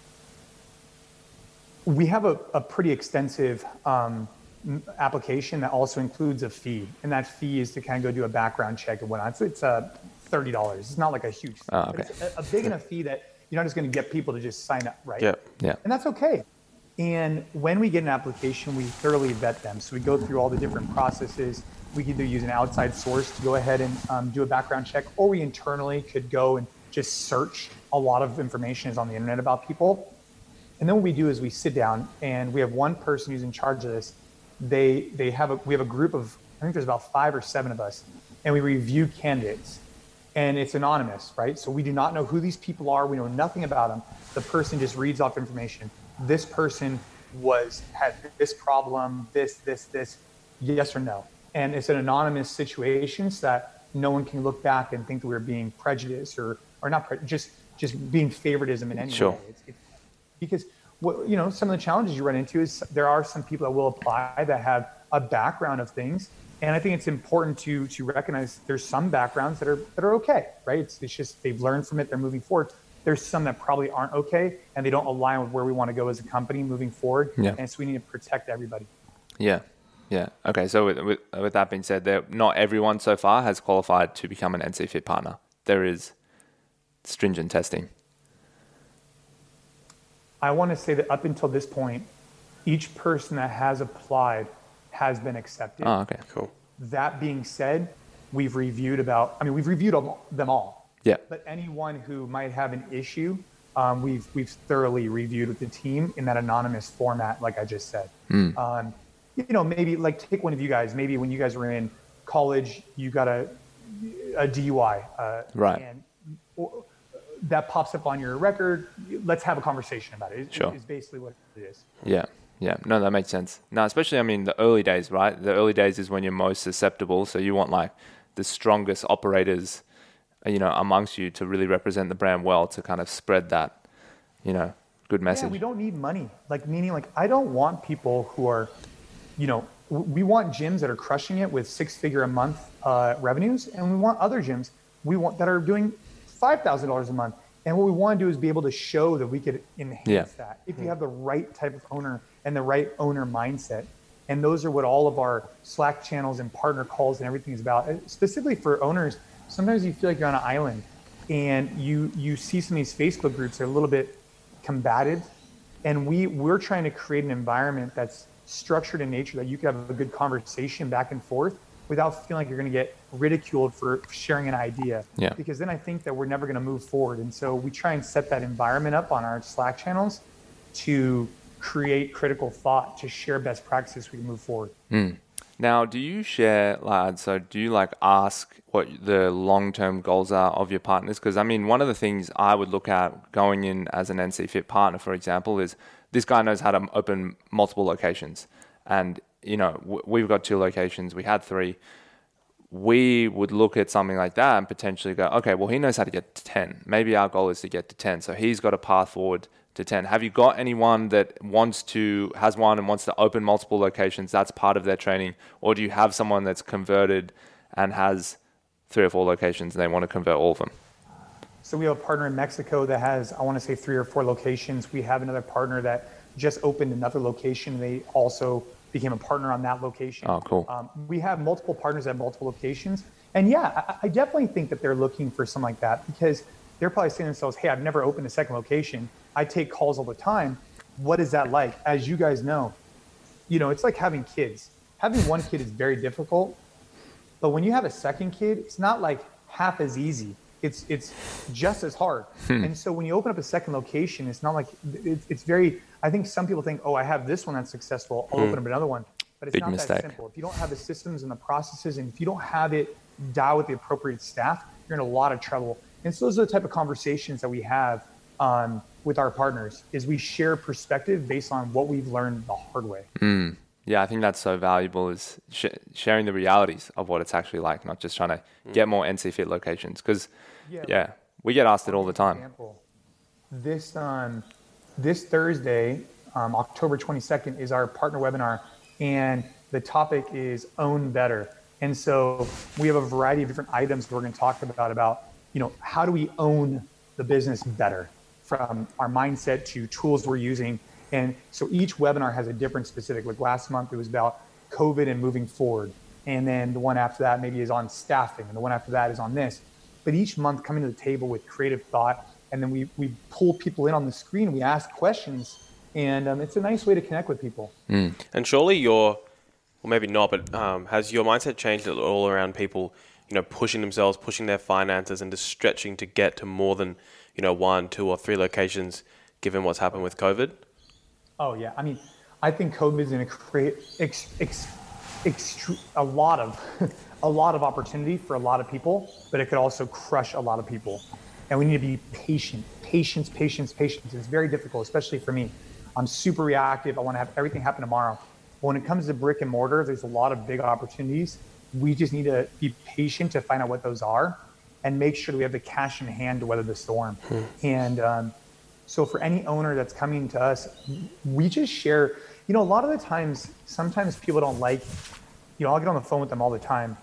we have a, a pretty extensive um, application that also includes a fee, and that fee is to kind of go do a background check and whatnot. So it's uh, thirty dollars. It's not like a huge fee, oh, okay. but it's a, a big enough fee that you're not just going to get people to just sign up, right? Yeah, yeah. And that's okay. And when we get an application, we thoroughly vet them. So we go through all the different processes. We could either use an outside source to go ahead and um, do a background check, or we internally could go and just search. A lot of information is on the internet about people. And then what we do is we sit down, and we have one person who's in charge of this. They they have a we have a group of, I think there's about five or seven of us, and we review candidates. And it's anonymous, right? So we do not know who these people are. We know nothing about them. The person just reads off information. This person was had this problem, this, this, this, yes or no. And it's an anonymous situation, so that no one can look back and think that we're being prejudiced or or not pre- just just being favoritism in any sure. way. It's, it's, because what you know, some of the challenges you run into is there are some people that will apply that have a background of things, and I think it's important to to recognize there's some backgrounds that are that are okay, right? It's, it's just they've learned from it, they're moving forward. There's some that probably aren't okay, and they don't align with where we want to go as a company moving forward, yeah. and so we need to protect everybody. Yeah, yeah. Okay, so with, with, with that being said, there not everyone so far has qualified to become an N C Fit partner. There is stringent testing. I want to say that up until this point, each person that has applied has been accepted. Oh, okay, cool. That being said, we've reviewed about, I mean, we've reviewed them all. Yeah. But anyone who might have an issue, um, we've we've thoroughly reviewed with the team in that anonymous format, like I just said. Mm. Um, you know, maybe like take one of you guys, maybe when you guys were in college, you got a, a D U I. Uh, right. And that pops up on your record. Let's have a conversation about it. It sure. is basically what it is. Yeah. Yeah. No, that makes sense. No, especially, I mean, the early days, right? The early days is when you're most susceptible. So you want like the strongest operators, you know, amongst you to really represent the brand well, to kind of spread that, you know, good message. Yeah, we don't need money. Like, meaning, like, I don't want people who are, you know, we want gyms that are crushing it with six figure a month uh, revenues. And we want other gyms we want that are doing five thousand dollars a month. And what we want to do is be able to show that we could enhance yeah. that if you have the right type of owner and the right owner mindset. And those are what all of our Slack channels and partner calls and everything is about. Specifically for owners, sometimes you feel like you're on an island and you you see some of these Facebook groups that are a little bit combative. And we, we're trying to create an environment that's structured in nature that you can have a good conversation back and forth without feeling like you're going to get ridiculed for sharing an idea. Yeah. Because then I think that we're never going to move forward. And so we try and set that environment up on our Slack channels to create critical thought, to share best practices so we can move forward. Mm. Now, do you share, lad, so do you like ask what the long-term goals are of your partners? Because I mean, one of the things I would look at going in as an N C Fit partner, for example, is this guy knows how to open multiple locations. And, you know, w- we've got two locations, we had three. We would look at something like that and potentially go, okay, well, he knows how to get to ten. Maybe our goal is to get to ten. So he's got a path forward to ten. Have you got anyone that wants to, has one and wants to open multiple locations, that's part of their training? Or do you have someone that's converted and has three or four locations and they want to convert all of them? So we have a partner in Mexico that has, I want to say three or four locations. We have another partner that just opened another location. They also became a partner on that location. Oh, cool. Um, we have multiple partners at multiple locations. And yeah, I, I definitely think that they're looking for something like that because they're probably saying to themselves, hey, I've never opened a second location. I take calls all the time. What is that like? As you guys know, you know, it's like having kids. Having one kid is very difficult, but when you have a second kid, it's not like half as easy. It's it's just as hard. Hmm. And so when you open up a second location, it's not like, it's, it's very, I think some people think, oh, I have this one that's successful, I'll hmm. open up another one. But it's Big not mistake. that simple. If you don't have the systems and the processes, and if you don't have it dialed with the appropriate staff, you're in a lot of trouble. And so those are the type of conversations that we have um, with our partners, is we share perspective based on what we've learned the hard way. Mm. Yeah, I think that's so valuable, is sh- sharing the realities of what it's actually like, not just trying to mm. get more N C Fit locations. Because, yeah. yeah, we get asked it all the time. Example, this, um, this Thursday, um, October twenty-second, is our partner webinar, and the topic is Own Better. And so we have a variety of different items we're going to talk about, about, you know, how do we own the business better, from our mindset to tools we're using. And so each webinar has a different specific. Like last month, it was about COVID and moving forward. And then the one after that maybe is on staffing. And the one after that is on this. But each month coming to the table with creative thought. And then we, we pull people in on the screen. We ask questions. And um, it's a nice way to connect with people. Mm. And surely your, well, maybe not, but um, has your mindset changed at all around people, you know, pushing themselves, pushing their finances and just stretching to get to more than, you know, one, two or three locations, given what's happened with COVID? Oh yeah. I mean, I think COVID is going to create ex, ex, extre- a lot of, a lot of opportunity for a lot of people, but it could also crush a lot of people. And we need to be patient, patience, patience, patience. It's very difficult, especially for me. I'm super reactive. I want to have everything happen tomorrow. But when it comes to brick and mortar, there's a lot of big opportunities. We just need to be patient to find out what those are and make sure that we have the cash in hand to weather the storm. Hmm. And um, so for any owner that's coming to us, we just share, you know, a lot of the times, sometimes people don't like, you know, I'll get on the phone with them all the time.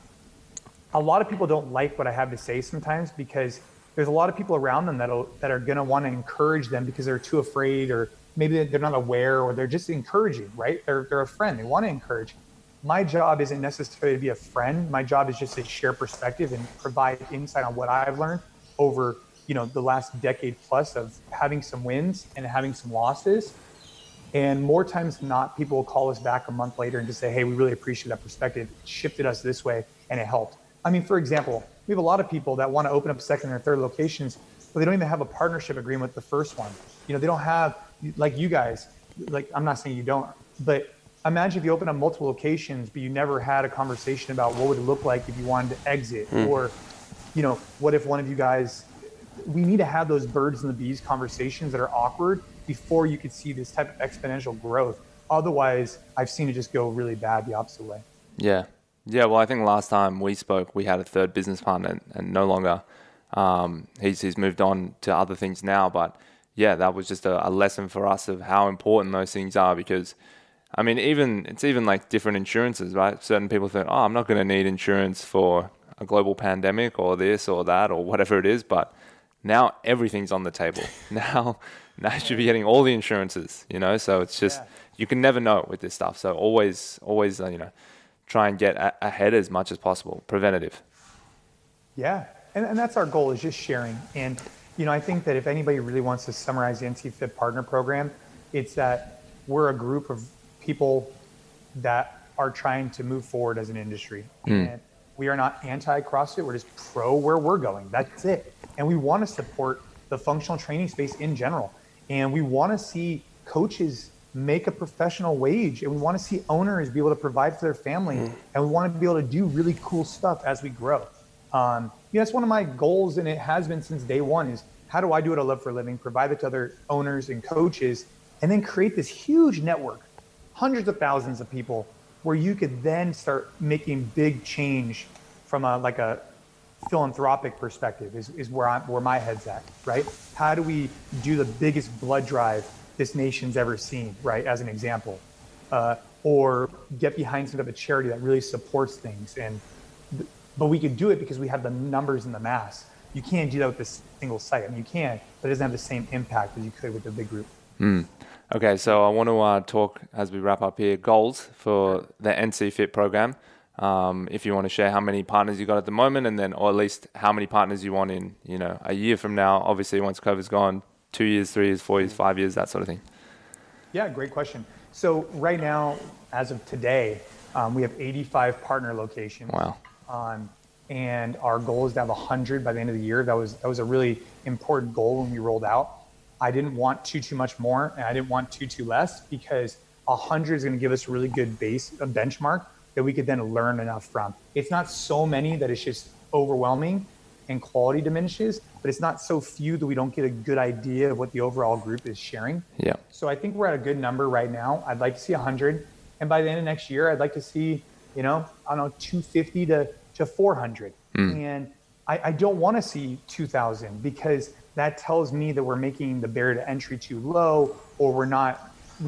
A lot of people don't like what I have to say sometimes because there's a lot of people around them that'll, that are going to want to encourage them because they're too afraid, or maybe they're not aware, or they're just encouraging, right? They're, they're a friend. They want to encourage. My job isn't necessarily to be a friend. My job is just to share perspective and provide insight on what I've learned over, you know, the last decade plus of having some wins and having some losses. And more times than not, people will call us back a month later and just say, hey, we really appreciate that perspective. It shifted us this way and it helped. I mean, for example, we have a lot of people that want to open up second or third locations, but they don't even have a partnership agreement with the first one. You know, they don't have, like you guys, like, I'm not saying you don't, but imagine if you open up multiple locations, but you never had a conversation about what would it look like if you wanted to exit, mm. or, you know, what if one of you guys, we need to have those birds and the bees conversations that are awkward before you could see this type of exponential growth. Otherwise, I've seen it just go really bad the opposite way. Yeah. Yeah. Well, I think last time we spoke, we had a third business partner and, and no longer, um, he's, he's moved on to other things now. But yeah, that was just a, a lesson for us of how important those things are, because I mean, even it's even like different insurances, right? Certain people think, oh, I'm not going to need insurance for a global pandemic or this or that or whatever it is. But now everything's on the table. now, now you should be getting all the insurances, you know? So it's just, yeah. you can never know with this stuff. So always, always, uh, you know, try and get a- ahead as much as possible. Preventative. Yeah. And, and that's our goal, is just sharing. And, you know, I think that if anybody really wants to summarize the N C Fit Partner Program, it's that we're a group of people that are trying to move forward as an industry. Mm. And we are not anti-CrossFit. We're just pro where we're going. That's it. And we want to support the functional training space in general. And we want to see coaches make a professional wage. And we want to see owners be able to provide for their family. Mm. And we want to be able to do really cool stuff as we grow. Um, you know, that's one of my goals, and it has been since day one, is how do I do what I love for a living, provide it to other owners and coaches, and then create this huge network, hundreds of thousands of people, where you could then start making big change from a like a philanthropic perspective is, is where I'm where my head's at, right? How do we do the biggest blood drive this nation's ever seen, right? As an example, uh, or get behind some type of charity that really supports things. And but we could do it because we have the numbers and the mass. You can't do that with this single site. I mean, you can, but it doesn't have the same impact as you could with a big group. Mm. Okay, so I want to uh, talk, as we wrap up here, goals for the N C Fit program. Um, if you want to share how many partners you got at the moment, and then, or at least how many partners you want in, you know, a year from now. Obviously, once COVID's gone, two years, three years, four years, five years, that sort of thing. Yeah, great question. So right now, as of today, um, we have eighty-five partner locations. Wow. Um, and our goal is to have one hundred by the end of the year. That was that was a really important goal when we rolled out. I didn't want too, too much more, and I didn't want too, too less, because one hundred is going to give us a really good base, a benchmark that we could then learn enough from. It's not so many that it's just overwhelming and quality diminishes, but it's not so few that we don't get a good idea of what the overall group is sharing. Yeah. So I think we're at a good number right now. I'd like to see one hundred. And by the end of next year, I'd like to see, you know, I don't know, two fifty to, to four hundred. Mm. And I, I don't want to see two thousand, because that tells me that we're making the barrier to entry too low, or we're not.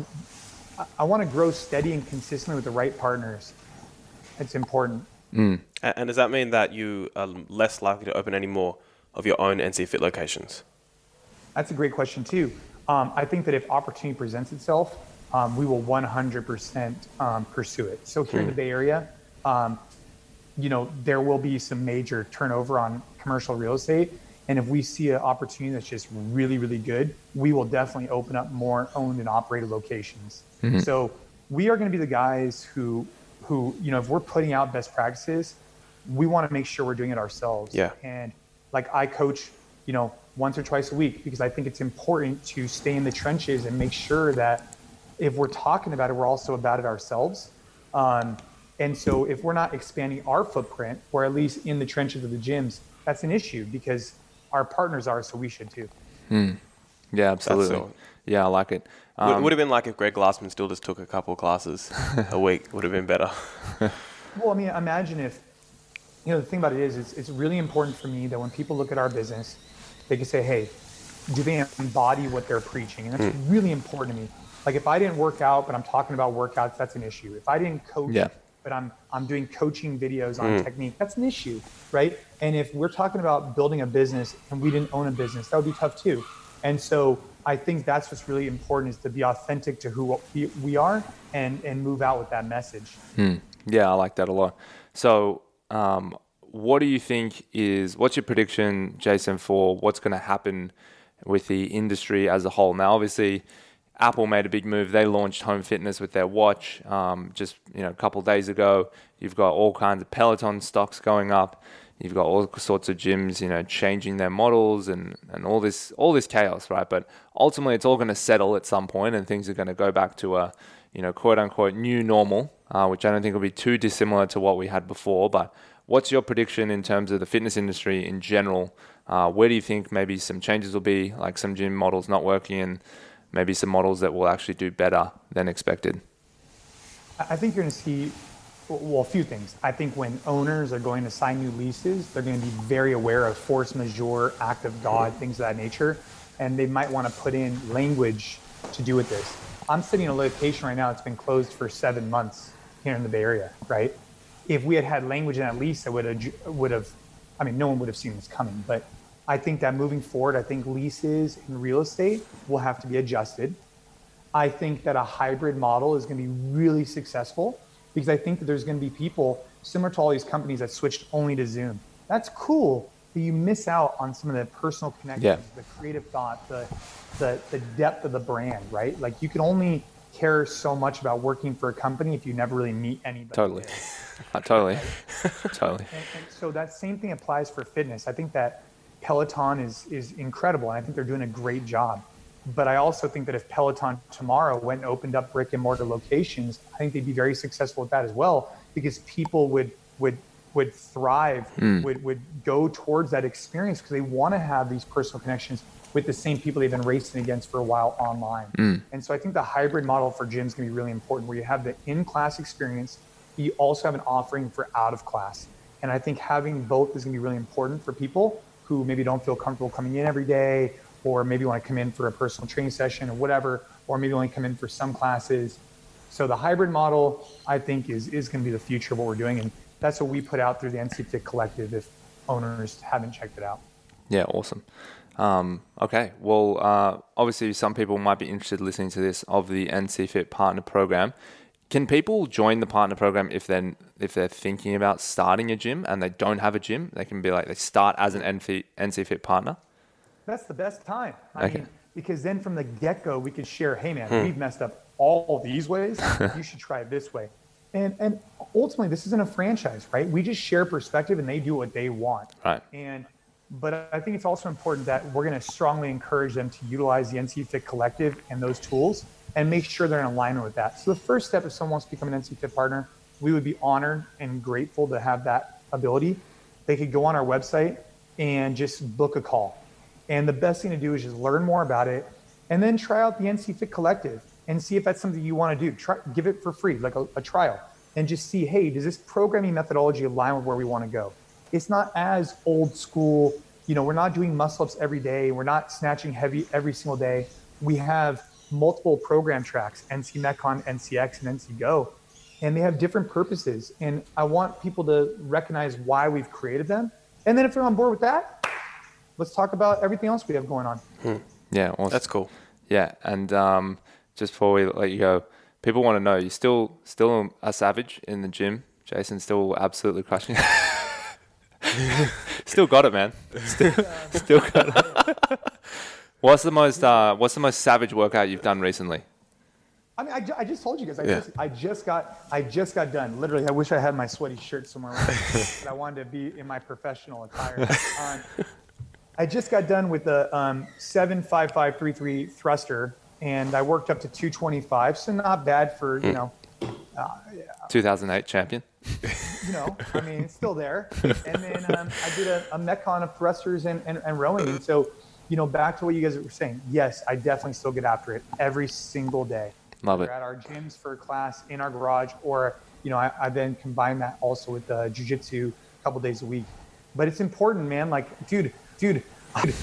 I, I want to grow steady and consistently with the right partners. It's important. Mm. And, and does that mean that you are less likely to open any more of your own N C Fit locations? That's a great question too. Um, I think that if opportunity presents itself, um, we will one hundred percent um, pursue it. So here mm. in the Bay Area, um, you know, there will be some major turnover on commercial real estate. And if we see an opportunity that's just really, really good, we will definitely open up more owned and operated locations. Mm-hmm. So we are going to be the guys who, who, you know, if we're putting out best practices, we want to make sure we're doing it ourselves. Yeah. And like I coach, you know, once or twice a week, because I think it's important to stay in the trenches and make sure that if we're talking about it, we're also about it ourselves. Um, and so if we're not expanding our footprint, or at least in the trenches of the gyms, that's an issue, because our partners are, so we should too. Mm. Yeah, absolutely. So, yeah, I like it. Um, it would have been like if Greg Glassman still just took a couple of classes a week. Would have been better. Well, I mean, imagine if, you know, the thing about it is, it's, it's really important for me that when people look at our business, they can say, hey, do they embody what they're preaching? And that's mm. really important to me. Like if I didn't work out, but I'm talking about workouts, that's an issue. If I didn't coach, yeah. but I'm I'm doing coaching videos on mm. technique, that's an issue, right? And if we're talking about building a business and we didn't own a business, that would be tough too. And so I think that's what's really important, is to be authentic to who we, we are and, and move out with that message. Mm. Yeah, I like that a lot. So um, what do you think is, what's your prediction, Jason, for what's going to happen with the industry as a whole? Now, obviously, Apple made a big move. They launched home fitness with their watch um, just you know a couple of days ago. You've got all kinds of Peloton stocks going up. You've got all sorts of gyms, you know, changing their models and, and all this all this chaos, right? But ultimately, it's all going to settle at some point, and things are going to go back to a you know, quote unquote new normal, uh, which I don't think will be too dissimilar to what we had before. But what's your prediction in terms of the fitness industry in general? Uh, where do you think maybe some changes will be, like some gym models not working and maybe some models that will actually do better than expected? I think you're going to see, well, a few things. I think when owners are going to sign new leases, they're going to be very aware of force majeure, act of God, things of that nature. And they might want to put in language to do with this. I'm sitting in a location right now that's been closed for seven months here in the Bay Area, right? If we had had language in that lease, I would have, would have, I mean, no one would have seen this coming. But I think that moving forward, I think leases in real estate will have to be adjusted. I think that a hybrid model is going to be really successful because I think that there's going to be people similar to all these companies that switched only to Zoom. That's cool, but you miss out on some of the personal connections, yeah. the creative thought, the, the the depth of the brand, right? Like you can only care so much about working for a company if you never really meet anybody. Totally. uh, totally. totally. And, and so that same thing applies for fitness. I think that Peloton is is incredible, and I think they're doing a great job. But I also think that if Peloton tomorrow went and opened up brick and mortar locations, I think they'd be very successful with that as well, because people would would would thrive, mm. would would go towards that experience because they want to have these personal connections with the same people they've been racing against for a while online. Mm. And so I think the hybrid model for gyms is going to be really important, where you have the in-class experience, you also have an offering for out of class. And I think having both is going to be really important for people who maybe don't feel comfortable coming in every day, or maybe want to come in for a personal training session or whatever, or maybe only come in for some classes. So the hybrid model, I think, is, is going to be the future of what we're doing. And that's what we put out through the N C Fit Collective if owners haven't checked it out. Yeah, awesome. Um, okay, well, uh, obviously some people might be interested listening to this of the N C Fit Partner Program. Can people join the partner program if they're, if they're thinking about starting a gym and they don't have a gym? They can be like, they start as an N C Fit partner? That's the best time. I okay. mean, because then from the get-go, we could share, hey man, hmm. we've messed up all these ways. You should try it this way. And and ultimately, this isn't a franchise, right? We just share perspective and they do what they want. Right. And but I think it's also important that we're going to strongly encourage them to utilize the N C Fit Collective and those tools and make sure they're in alignment with that. So the first step, if someone wants to become an N C Fit partner, we would be honored and grateful to have that ability. They could go on our website and just book a call. And the best thing to do is just learn more about it and then try out the N C Fit Collective and see if that's something you want to do. Try, give it for free, like a, a trial, and just see, hey, does this programming methodology align with where we want to go? It's not as old school. You know, we're not doing muscle ups every day. We're not snatching heavy every single day. We have multiple program tracks, N C Metcon, N C X, and N C Go, and they have different purposes. And I want people to recognize why we've created them. And then if they're on board with that, let's talk about everything else we have going on. Hmm. Yeah, awesome. That's cool. Yeah, and um, just before we let you go, people want to know, you're still still a savage in the gym. Jason's still absolutely crushing it. Still got it, man. Still, still got it. What's the most uh, What's the most savage workout you've done recently? I mean, I, ju- I just told you guys. I, yeah. just, I just got I just got done. Literally, I wish I had my sweaty shirt somewhere around, but I wanted to be in my professional attire. Um, I just got done with the um, seven five five three three thruster, and I worked up to two twenty-five, so not bad for, you know. Uh, two thousand eight champion. You know, I mean, it's still there. And then um, I did a, a Metcon of thrusters and, and, and rowing. And so, you know, back to what you guys were saying, yes, I definitely still get after it every single day. Love We're it. at our gyms for a class, in our garage, or, you know, I, I then combine that also with uh, jiu-jitsu a couple days a week. But it's important, man. Like, dude, dude, dude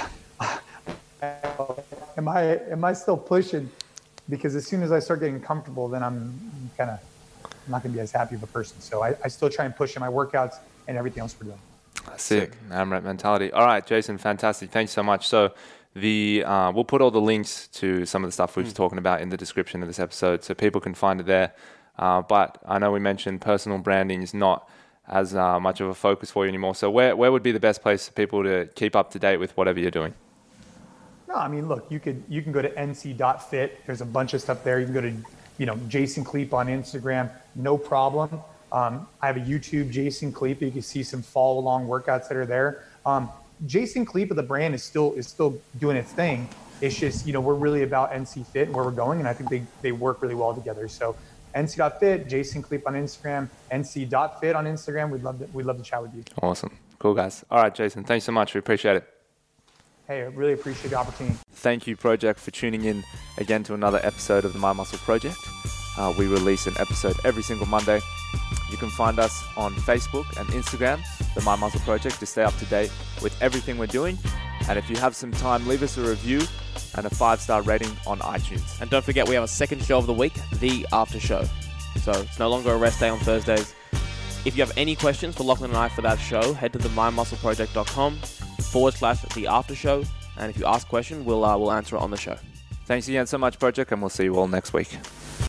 am I am I still pushing? Because as soon as I start getting comfortable, then I'm kind of I'm not going to be as happy of a person. So I, I still try and push in my workouts and everything else we're doing. Sick. AMRAP mentality. All right, Jason, fantastic. Thanks so much. So the uh, we'll put all the links to some of the stuff we've mm. talking about in the description of this episode, so people can find it there. Uh, but I know we mentioned personal branding is not as uh, much of a focus for you anymore. So where where would be the best place for people to keep up to date with whatever you're doing? No, I mean, look, you could you can go to N C dot fit. There's a bunch of stuff there. You can go to, you know, Jason Kleep on Instagram, no problem. Um, I have a YouTube, Jason Kleep. You can see some follow along workouts that are there. Um, Jason Kleep of the brand is still is still doing its thing. It's just, you know, we're really about N C Fit and where we're going, and I think they, they work really well together. So N C dot fit, Jason Kleep on Instagram, N C dot fit on Instagram. We'd love to, we'd love to chat with you. Awesome. Cool, guys. All right, Jason, thanks so much. We appreciate it. Hey, I really appreciate the opportunity. Thank you, Project, for tuning in again to another episode of the My Muscle Project. Uh, we release an episode every single Monday. You can find us on Facebook and Instagram, the My Muscle Project, to stay up to date with everything we're doing. And if you have some time, leave us a review and a five-star rating on iTunes. And don't forget, we have a second show of the week, The After Show. So it's no longer a rest day on Thursdays. If you have any questions for Lachlan and I for that show, head to the my muscle project dot com forward slash The After Show. And if you ask a question, we'll, uh, we'll answer it on the show. Thanks again so much, Project, and we'll see you all next week.